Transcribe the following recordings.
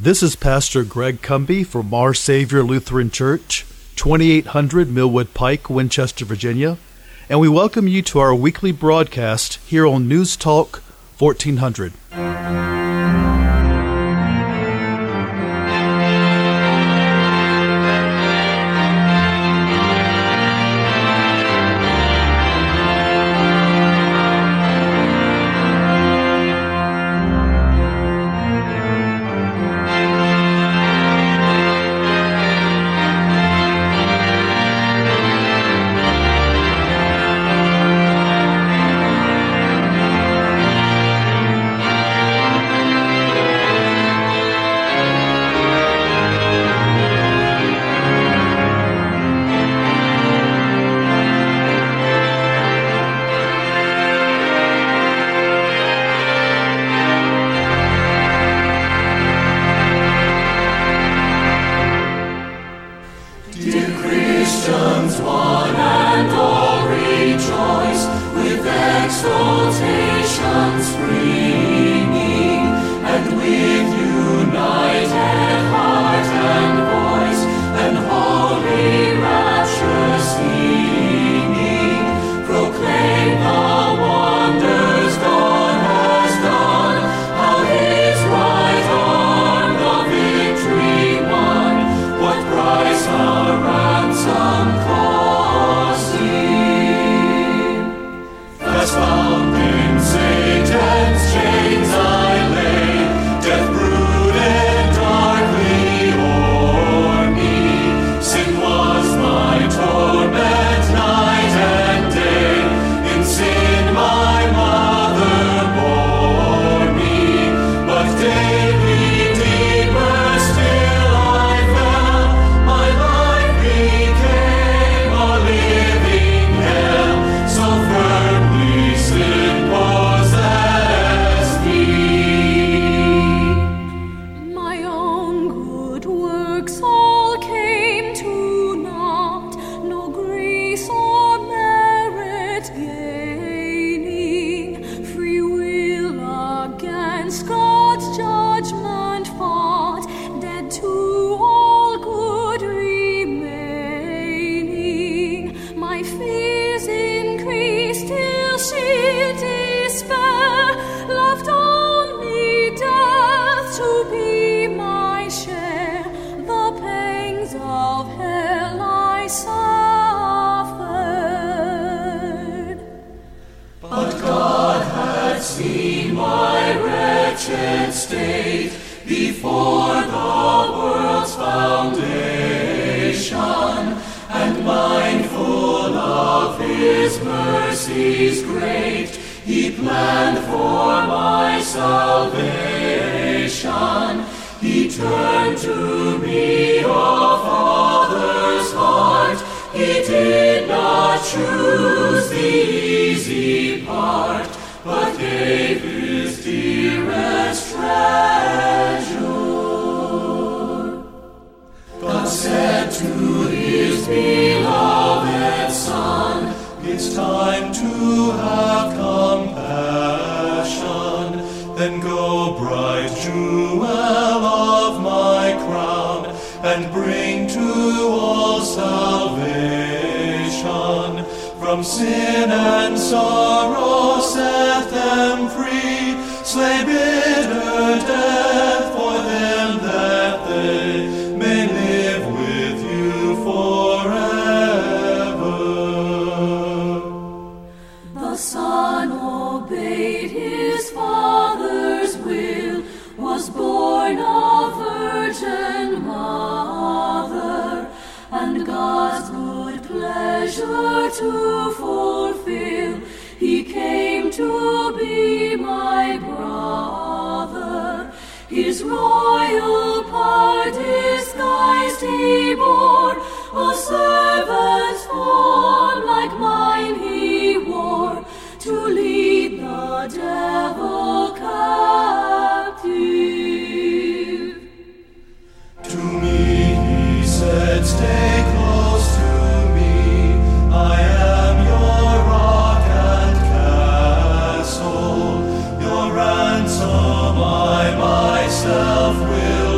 This is Pastor Greg Cumby from Our Savior Lutheran Church, 2800 Millwood Pike, Winchester, Virginia, and we welcome you to our weekly broadcast here on News Talk 1400. From sin and sorrow set them free, slay bitter death for them that they may live with you forever. The Son obeyed his Father's will, was born of Virgin Mother, and God's good pleasure to fulfill, he came to be my brother. His royal power disguised he bore, a servant's form like mine he wore, to lead the devil captive. To me he said, stay close to me, I am your rock and castle, your ransom I myself will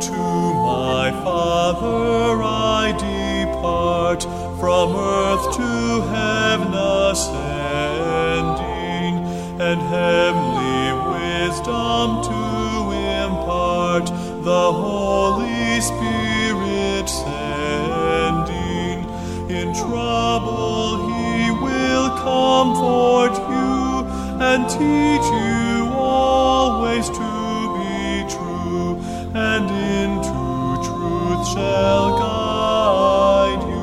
To my Father I depart, from earth to heaven ascending, and heavenly wisdom to impart, the Holy Spirit sending. In trouble He will comfort you, and teach you always to be true, and into truth shall guide you.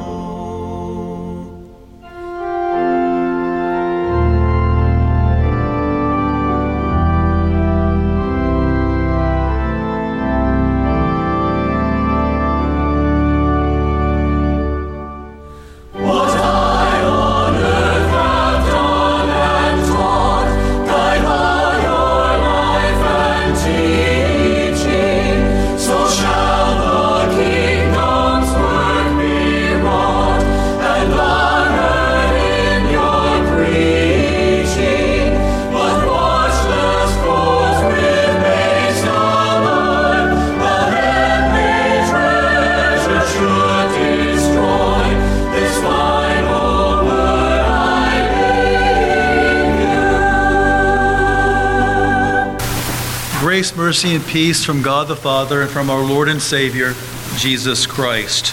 Grace, mercy, and peace from God the Father and from our Lord and Savior, Jesus Christ.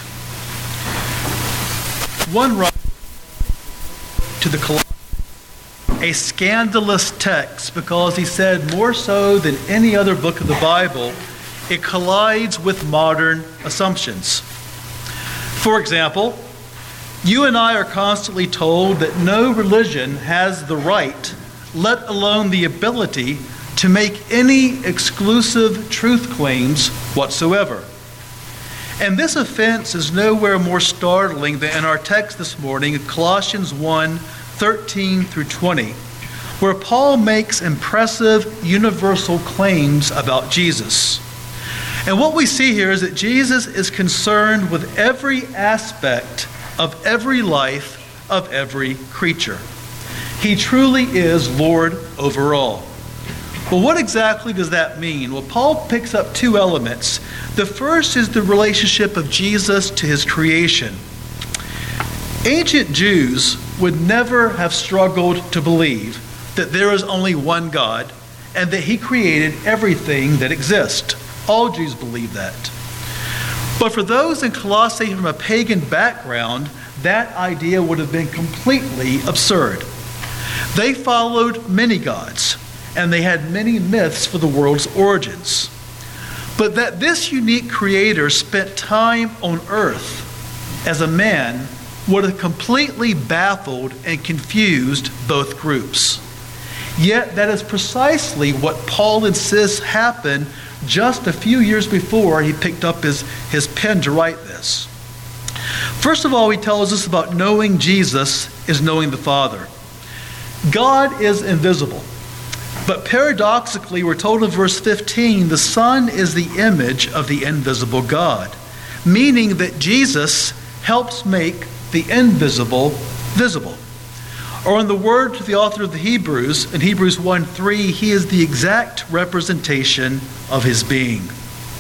One writer to the Colossians, a scandalous text because he said more so than any other book of the Bible, it collides with modern assumptions. For example, you and I are constantly told that no religion has the right, let alone the ability, to make any exclusive truth claims whatsoever. And this offense is nowhere more startling than in our text this morning, Colossians 1:13 through 20, where Paul makes impressive universal claims about Jesus. And what we see here is that Jesus is concerned with every aspect of every life of every creature. He truly is Lord over all. Well, what exactly does that mean? Well, Paul picks up two elements. The first is the relationship of Jesus to his creation. Ancient Jews would never have struggled to believe that there is only one God and that he created everything that exists. All Jews believe that. But for those in Colossae from a pagan background, that idea would have been completely absurd. They followed many gods, and they had many myths for the world's origins. But that this unique creator spent time on earth as a man would have completely baffled and confused both groups. Yet that is precisely what Paul insists happened just a few years before he picked up his pen to write this. First of all, he tells us about knowing Jesus is knowing the Father. God is invisible. But paradoxically, we're told in verse 15, the Son is the image of the invisible God, meaning that Jesus helps make the invisible visible. Or in the word to the author of the Hebrews, in Hebrews 1:3, he is the exact representation of his being.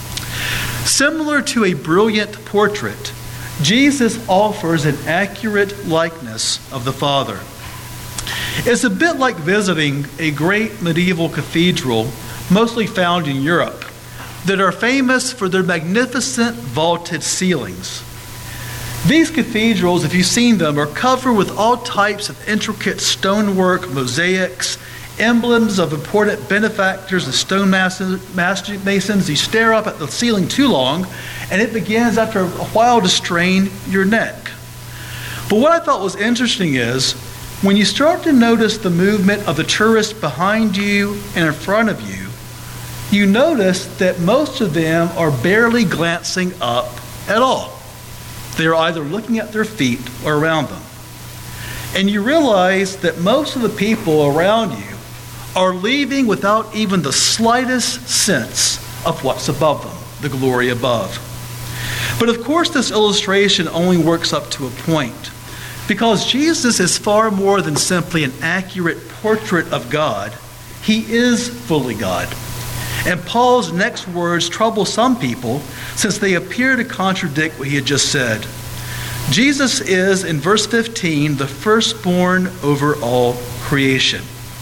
Similar to a brilliant portrait, Jesus offers an accurate likeness of the Father. It's a bit like visiting a great medieval cathedral, mostly found in Europe, that are famous for their magnificent vaulted ceilings. These cathedrals, if you've seen them, are covered with all types of intricate stonework, mosaics, emblems of important benefactors and stone masons. You stare up at the ceiling too long, and it begins after a while to strain your neck. But what I thought was interesting is, when you start to notice the movement of the tourists behind you and in front of you, you notice that most of them are barely glancing up at all. They're either looking at their feet or around them. And you realize that most of the people around you are leaving without even the slightest sense of what's above them, the glory above. But of course, this illustration only works up to a point, because Jesus is far more than simply an accurate portrait of God. He is fully God. And Paul's next words trouble some people since they appear to contradict what he had just said. Jesus is, in verse 15, the firstborn over all creation.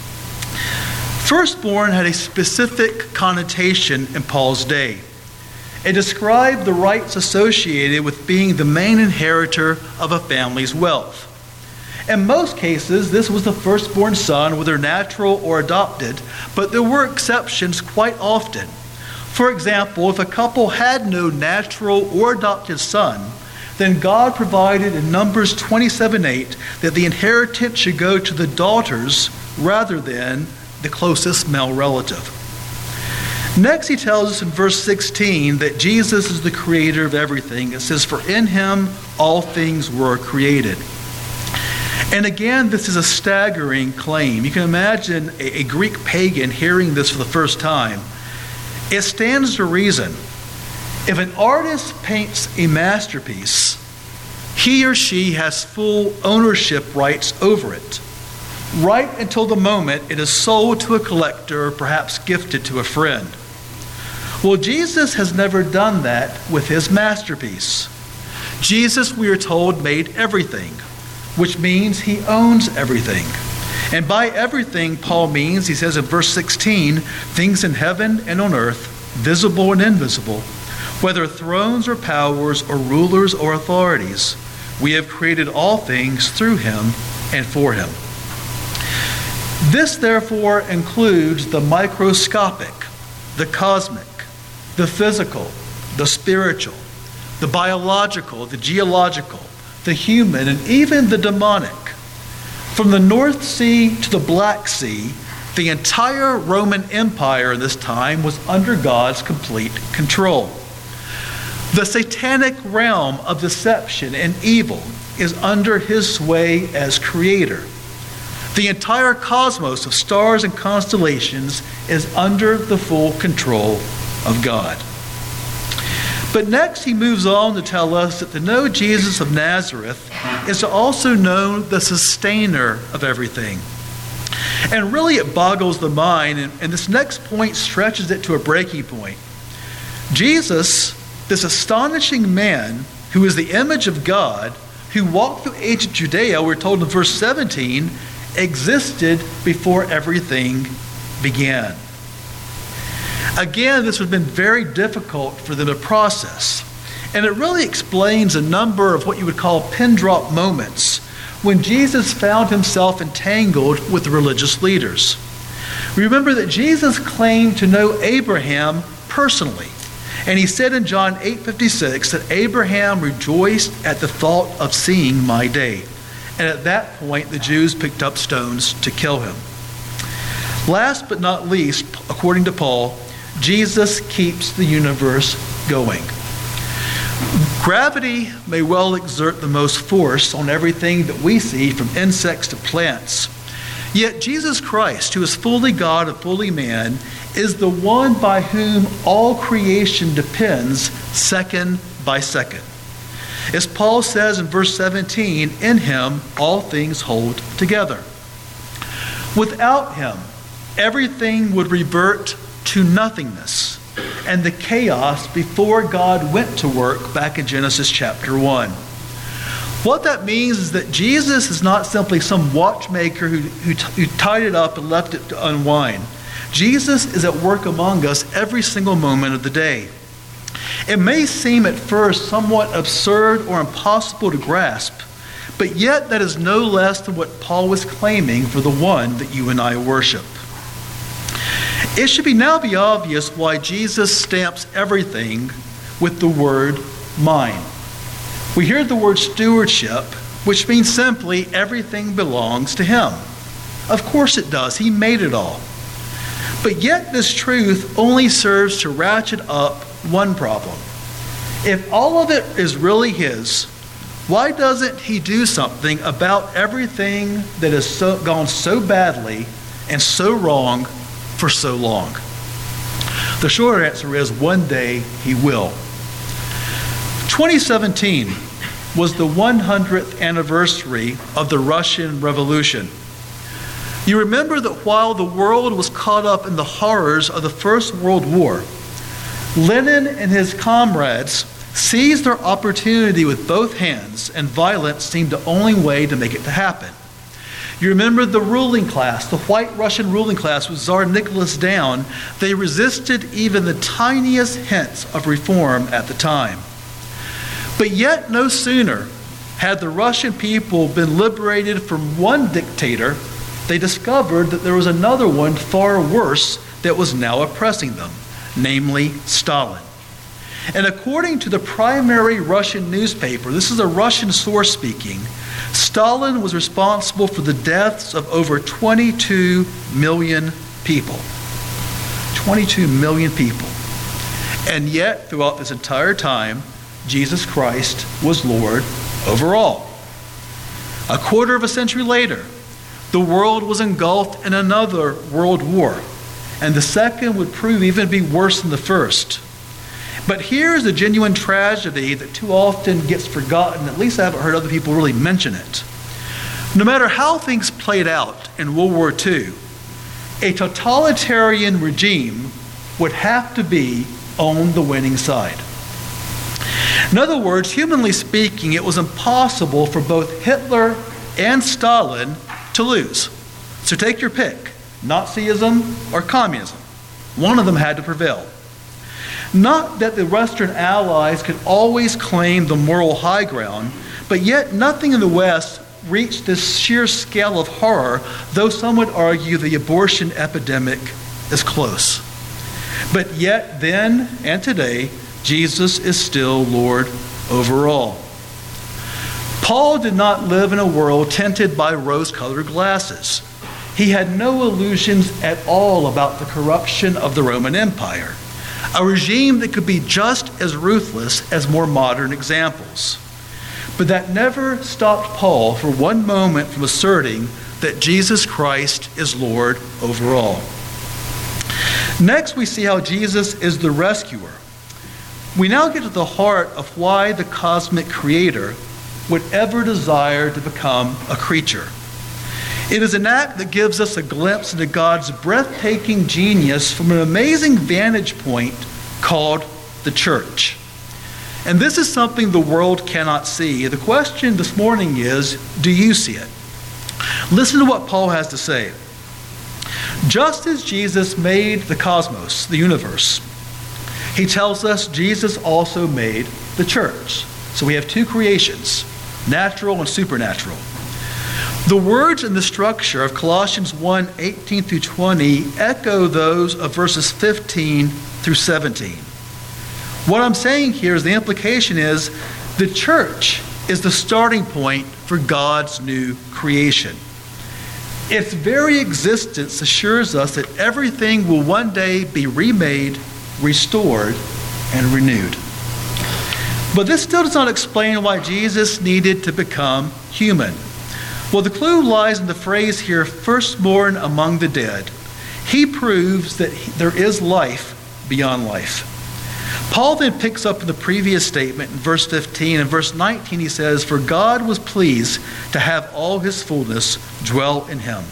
Firstborn had a specific connotation in Paul's day. It described the rights associated with being the main inheritor of a family's wealth. In most cases, this was the firstborn son, whether natural or adopted, but there were exceptions quite often. For example, if a couple had no natural or adopted son, then God provided in Numbers 27:8 that the inheritance should go to the daughters rather than the closest male relative. Next, he tells us in verse 16 that Jesus is the creator of everything. It says, "For in him all things were created." And again, this is a staggering claim. You can imagine a Greek pagan hearing this for the first time. It stands to reason. If an artist paints a masterpiece, he or she has full ownership rights over it, right until the moment it is sold to a collector or perhaps gifted to a friend. Well, Jesus has never done that with his masterpiece. Jesus, we are told, made everything, which means he owns everything. And by everything, Paul means, he says in verse 16, things in heaven and on earth, visible and invisible, whether thrones or powers or rulers or authorities. We have created all things through him and for him. This, therefore, includes the microscopic, the cosmic, the physical, the spiritual, the biological, the geological, the human, and even the demonic. From the North Sea to the Black Sea, the entire Roman Empire in this time was under God's complete control. The satanic realm of deception and evil is under his sway as creator. The entire cosmos of stars and constellations is under the full control of God. But next he moves on to tell us that to know Jesus of Nazareth is to also know the sustainer of everything. And really it boggles the mind, and this next point stretches it to a breaking point. Jesus, this astonishing man who is the image of God, who walked through ancient Judea, we're told in verse 17, existed before everything began. Again, this would have been very difficult for them to process. And it really explains a number of what you would call pin drop moments when Jesus found himself entangled with the religious leaders. Remember that Jesus claimed to know Abraham personally. And he said in John 8:56 that Abraham rejoiced at the thought of seeing my day. And at that point, the Jews picked up stones to kill him. Last but not least, according to Paul, Jesus keeps the universe going. Gravity may well exert the most force on everything that we see, from insects to plants. Yet Jesus Christ, who is fully God and fully man, is the one by whom all creation depends second by second. As Paul says in verse 17, in him all things hold together. Without him, everything would revert to nothingness and the chaos before God went to work back in Genesis chapter 1. What that means is that Jesus is not simply some watchmaker who tied it up and left it to unwind. Jesus is at work among us every single moment of the day. It may seem at first somewhat absurd or impossible to grasp, but yet that is no less than what Paul was claiming for the one that you and I worship. It should now be obvious why Jesus stamps everything with the word mine. We hear the word stewardship, which means simply everything belongs to him. Of course it does. He made it all. But yet this truth only serves to ratchet up one problem. If all of it is really his, why doesn't he do something about everything that has gone so badly and so wrong for so long? The short answer is one day he will. 2017 was the 100th anniversary of the Russian Revolution. You remember that while the world was caught up in the horrors of the First World War, Lenin and his comrades seized their opportunity with both hands, and violence seemed the only way to make it to happen. You remember the ruling class, the white Russian ruling class with Tsar Nicholas down. They resisted even the tiniest hints of reform at the time. But yet no sooner had the Russian people been liberated from one dictator, they discovered that there was another one far worse that was now oppressing them, namely Stalin. And according to the primary Russian newspaper, this is a Russian source speaking, Stalin was responsible for the deaths of over 22 million people. 22 million people. And yet, throughout this entire time, Jesus Christ was Lord over all. A quarter of a century later, the world was engulfed in another world war, and the second would prove even be worse than the first. But here's a genuine tragedy that too often gets forgotten. At least I haven't heard other people really mention it. No matter how things played out in World War II, a totalitarian regime would have to be on the winning side. In other words, humanly speaking, it was impossible for both Hitler and Stalin to lose. So take your pick, Nazism or communism. One of them had to prevail. Not that the Western allies could always claim the moral high ground, but yet nothing in the West reached this sheer scale of horror, though some would argue the abortion epidemic is close. But yet then and today, Jesus is still Lord over all. Paul did not live in a world tinted by rose-colored glasses. He had no illusions at all about the corruption of the Roman Empire, a regime that could be just as ruthless as more modern examples. But that never stopped Paul for one moment from asserting that Jesus Christ is Lord over all. Next, we see how Jesus is the rescuer. We now get to the heart of why the cosmic creator would ever desire to become a creature. It is an act that gives us a glimpse into God's breathtaking genius from an amazing vantage point called the church. And this is something the world cannot see. The question this morning is, do you see it? Listen to what Paul has to say. Just as Jesus made the cosmos, the universe, he tells us Jesus also made the church. So we have two creations, natural and supernatural. The words in the structure of Colossians 1:18 through 20 echo those of verses 15 through 17. What I'm saying here is the implication is the church is the starting point for God's new creation. Its very existence assures us that everything will one day be remade, restored, and renewed. But this still does not explain why Jesus needed to become human. Well, the clue lies in the phrase here, firstborn among the dead. He proves that there is life beyond life. Paul then picks up in the previous statement in verse 15. In verse 19 he says, "For God was pleased to have all his fullness dwell in him."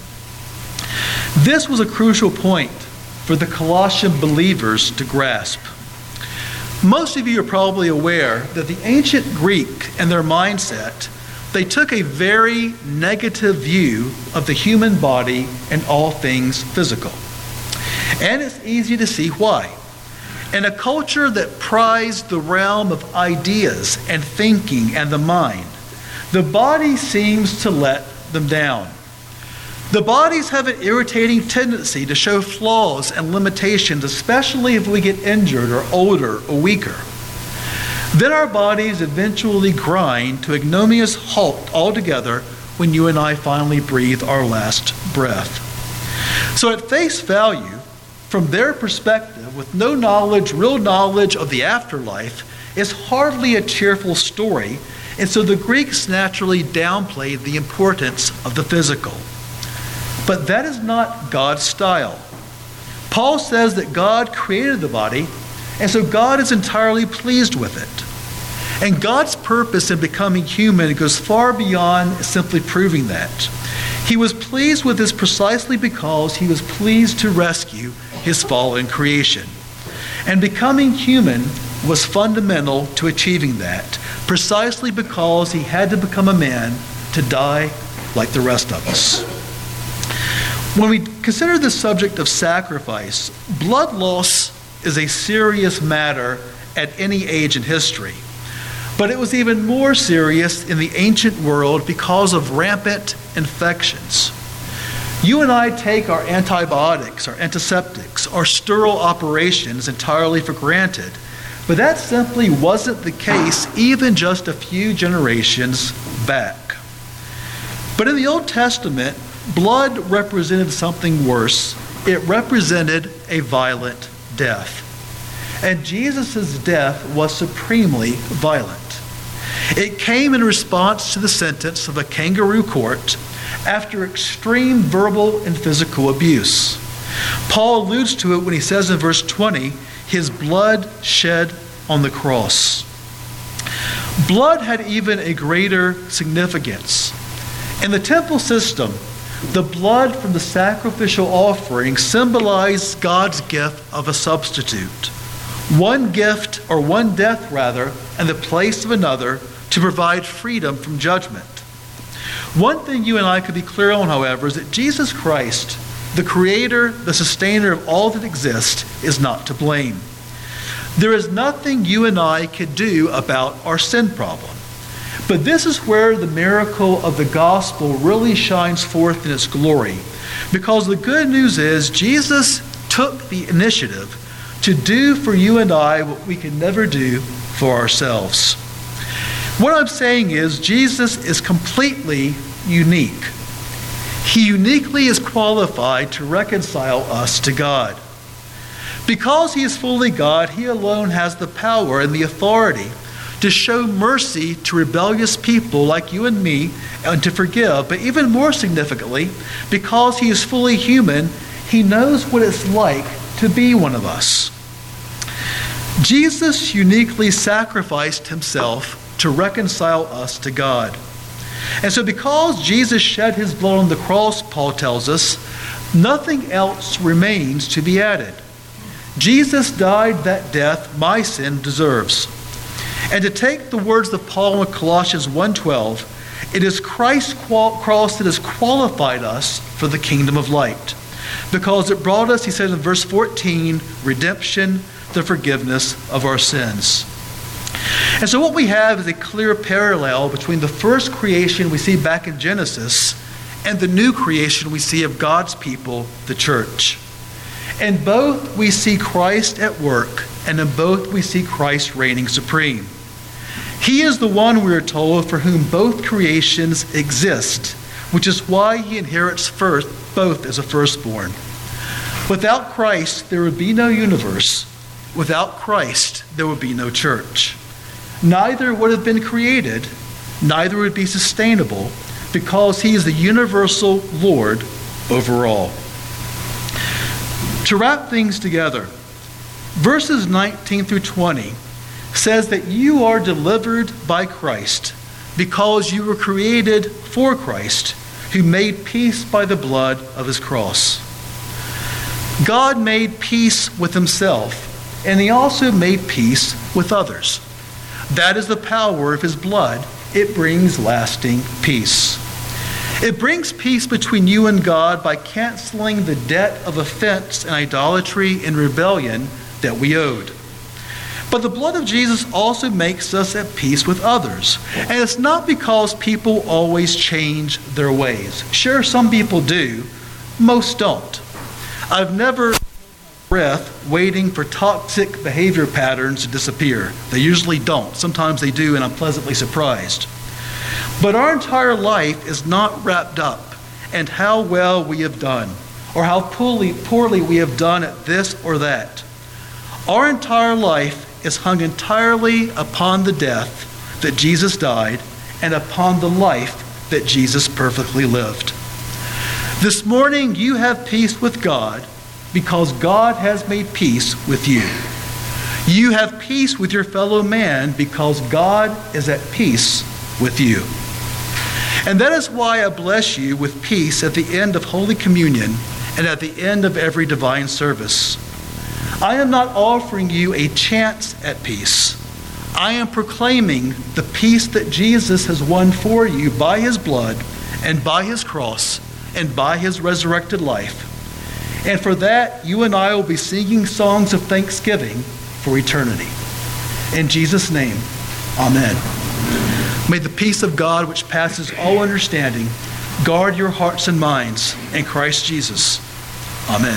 This was a crucial point for the Colossian believers to grasp. Most of you are probably aware that the ancient Greek and their mindset, they took a very negative view of the human body and all things physical. And it's easy to see why. In a culture that prized the realm of ideas and thinking and the mind, the body seems to let them down. The bodies have an irritating tendency to show flaws and limitations, especially if we get injured or older or weaker. Then our bodies eventually grind to ignominious halt altogether when you and I finally breathe our last breath. So at face value, from their perspective, with no knowledge, real knowledge of the afterlife, is hardly a cheerful story, and so the Greeks naturally downplayed the importance of the physical. But that is not God's style. Paul says that God created the body, and so God is entirely pleased with it. And God's purpose in becoming human goes far beyond simply proving that. He was pleased with this precisely because he was pleased to rescue his fallen creation. And becoming human was fundamental to achieving that, precisely because he had to become a man to die like the rest of us. When we consider the subject of sacrifice, blood loss is a serious matter at any age in history. But it was even more serious in the ancient world because of rampant infections. You and I take our antibiotics, our antiseptics, our sterile operations entirely for granted. But that simply wasn't the case even just a few generations back. But in the Old Testament, blood represented something worse. It represented a violent death. And Jesus' death was supremely violent. It came in response to the sentence of a kangaroo court after extreme verbal and physical abuse. Paul alludes to it when he says in verse 20, his blood shed on the cross. Blood had even a greater significance. In the temple system, the blood from the sacrificial offering symbolized God's gift of a substitute. One gift, or one death rather, in the place of another to provide freedom from judgment. One thing you and I could be clear on, however, is that Jesus Christ, the creator, the sustainer of all that exists, is not to blame. There is nothing you and I could do about our sin problem. But this is where the miracle of the gospel really shines forth in its glory. Because the good news is Jesus took the initiative to do for you and I what we can never do for ourselves. What I'm saying is Jesus is completely unique. He uniquely is qualified to reconcile us to God. Because he is fully God, he alone has the power and the authority to show mercy to rebellious people like you and me and to forgive. But even more significantly, because he is fully human, he knows what it's like to be one of us. Jesus uniquely sacrificed himself to reconcile us to God. And so because Jesus shed his blood on the cross, Paul tells us, nothing else remains to be added. Jesus died that death my sin deserves. And to take the words of Paul in Colossians 1:12, it is Christ's cross that has qualified us for the kingdom of light. Because it brought us, he says in verse 14, redemption, the forgiveness of our sins. And so what we have is a clear parallel between the first creation we see back in Genesis and the new creation we see of God's people, the church. In both we see Christ at work, and in both we see Christ reigning supreme. He is the one, we are told, for whom both creations exist, which is why he inherits first both as a firstborn. Without Christ, there would be no universe. Without Christ, there would be no church. Neither would have been created, neither would be sustainable, because he is the universal Lord over all. To wrap things together, verses 19 through 20 says that you are delivered by Christ because you were created for Christ, who made peace by the blood of his cross. God made peace with himself, and he also made peace with others. That is the power of his blood. It brings lasting peace. It brings peace between you and God by canceling the debt of offense and idolatry and rebellion that we owed. But the blood of Jesus also makes us at peace with others. And it's not because people always change their ways. Sure, some people do. Most don't. I've never breath waiting for toxic behavior patterns to disappear. They usually don't. Sometimes they do, and I'm pleasantly surprised. But our entire life is not wrapped up in how well we have done or how poorly we have done at this or that. Our entire life is hung entirely upon the death that Jesus died and upon the life that Jesus perfectly lived. This morning you have peace with God because God has made peace with you. You have peace with your fellow man because God is at peace with you. And that is why I bless you with peace at the end of Holy Communion and at the end of every divine service. I am not offering you a chance at peace. I am proclaiming the peace that Jesus has won for you by his blood and by his cross and by his resurrected life. And for that, you and I will be singing songs of thanksgiving for eternity. In Jesus' name, amen. May the peace of God, which passes all understanding, guard your hearts and minds in Christ Jesus. Amen.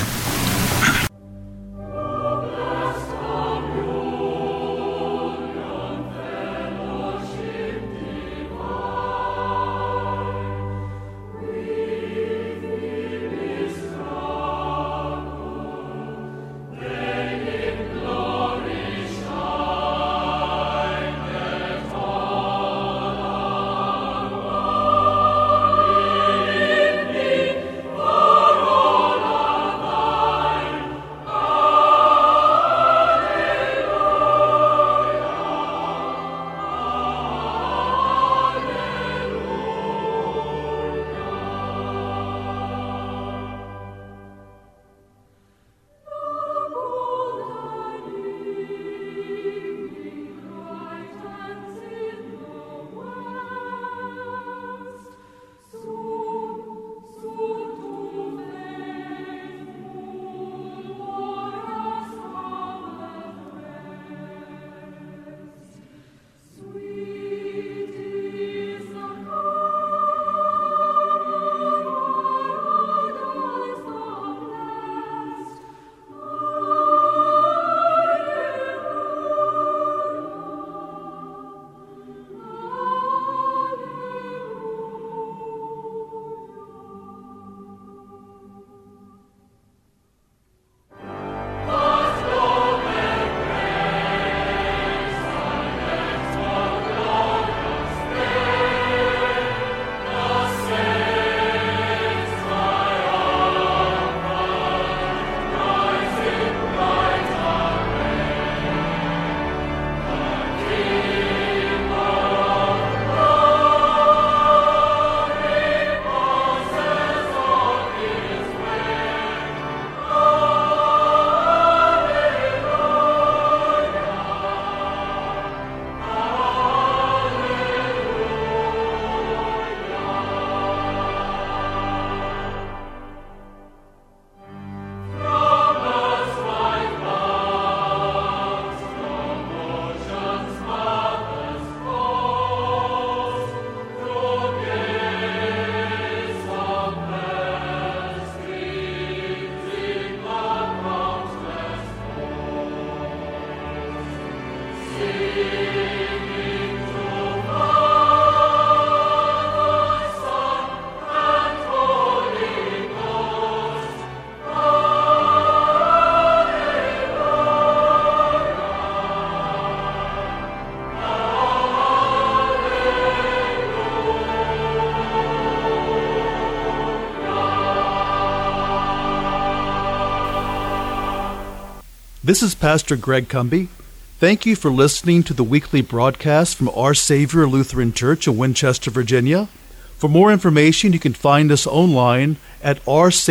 This is Pastor Greg Cumby. Thank you for listening to the weekly broadcast from Our Savior Lutheran Church in Winchester, Virginia. For more information, you can find us online at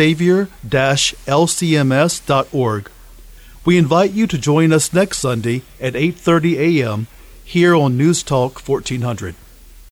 oursavior-lcms.org. We invite you to join us next Sunday at 8:30 a.m. here on News Talk 1400.